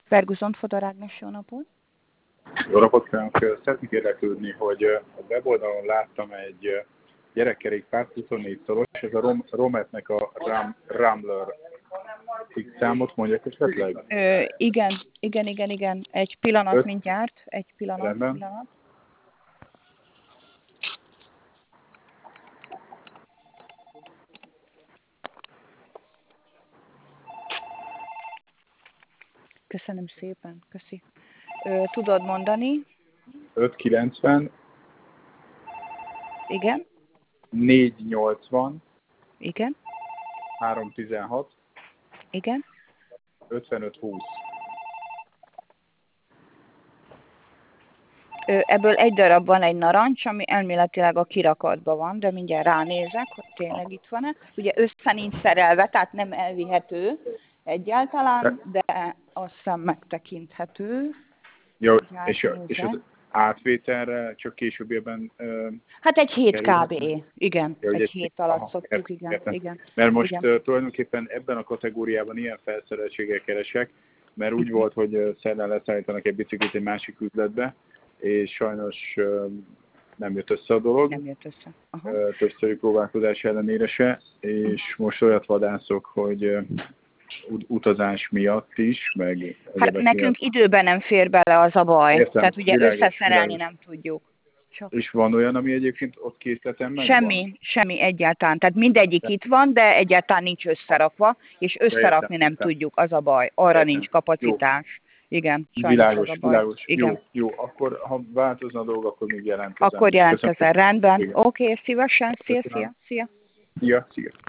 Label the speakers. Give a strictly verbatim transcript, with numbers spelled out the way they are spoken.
Speaker 1: Ferguson Fodor Ágnes, jó napot!
Speaker 2: Jó napot kívánok! Szeretnék érdeklődni, hogy a weboldalon láttam egy gyerekkerékpárt huszonnégy szoros, ez a Rom, Rometnek a Ram, Rambler X számot mondják esetleg?
Speaker 1: Ö, igen, igen, igen, igen. Egy pillanat
Speaker 2: Öt.
Speaker 1: mindjárt. Egy pillanat,
Speaker 2: Rendben.
Speaker 1: pillanat. Köszönöm szépen, köszi. Ö, tudod mondani?
Speaker 2: öt kilencven,
Speaker 1: Igen,
Speaker 2: négy nyolcvan,
Speaker 1: igen,
Speaker 2: három tizenhat,
Speaker 1: igen.
Speaker 2: ötvenöt húsz.
Speaker 1: Ö, ebből egy darab van egy narancs, ami elméletileg a kirakatban van, de mindjárt ránézek, hogy tényleg itt van-e. Ugye össze nincs szerelve, tehát nem elvihető egyáltalán, de azt hiszem megtekinthető.
Speaker 2: Jó,
Speaker 1: Mindjárt
Speaker 2: és, és az átvételre csak későbbiben... Uh,
Speaker 1: Hát egy hét
Speaker 2: kerül.
Speaker 1: kb. Igen,
Speaker 2: Ja,
Speaker 1: egy
Speaker 2: egy,
Speaker 1: hét alatt
Speaker 2: aha,
Speaker 1: szoktuk,
Speaker 2: értem,
Speaker 1: igen,
Speaker 2: értem.
Speaker 1: igen.
Speaker 2: Mert most
Speaker 1: igen.
Speaker 2: Uh, tulajdonképpen ebben a kategóriában ilyen felszereltséggel keresek, mert úgy volt, hogy uh, szerdán leszállítanak egy biciklit egy másik üzletbe, és sajnos uh, nem jött össze a dolog.
Speaker 1: Nem jött össze. Aha.
Speaker 2: Uh, többszöri próbálkozás ellenére se, és
Speaker 1: Aha.
Speaker 2: most olyat vadászok, hogy uh, utazás miatt is, meg
Speaker 1: Hát nekünk
Speaker 2: miatt.
Speaker 1: időben nem fér bele, az a baj.
Speaker 2: Értem,
Speaker 1: Tehát ugye
Speaker 2: világos,
Speaker 1: összeszerelni
Speaker 2: világos.
Speaker 1: nem tudjuk. Csak.
Speaker 2: És van olyan, ami egyébként ott készleten megvan?
Speaker 1: Semmi, semmi egyáltalán. Tehát mindegyik
Speaker 2: De.
Speaker 1: itt van, de egyáltalán nincs összerakva, és összerakni
Speaker 2: értem,
Speaker 1: nem
Speaker 2: értem.
Speaker 1: tudjuk, az a baj. Arra
Speaker 2: Értem.
Speaker 1: nincs kapacitás. Jó. Igen, sajnos
Speaker 2: Világos,
Speaker 1: az a baj.
Speaker 2: világos.
Speaker 1: Igen.
Speaker 2: Jó, jó. Akkor, ha változna a dolog, akkor még jelentkezem.
Speaker 1: Akkor jelentkezel, rendben.
Speaker 2: Igen.
Speaker 1: Oké, okay, szívesen. Szia,
Speaker 2: Köszönöm.
Speaker 1: szia, szia.
Speaker 2: Szia, szia.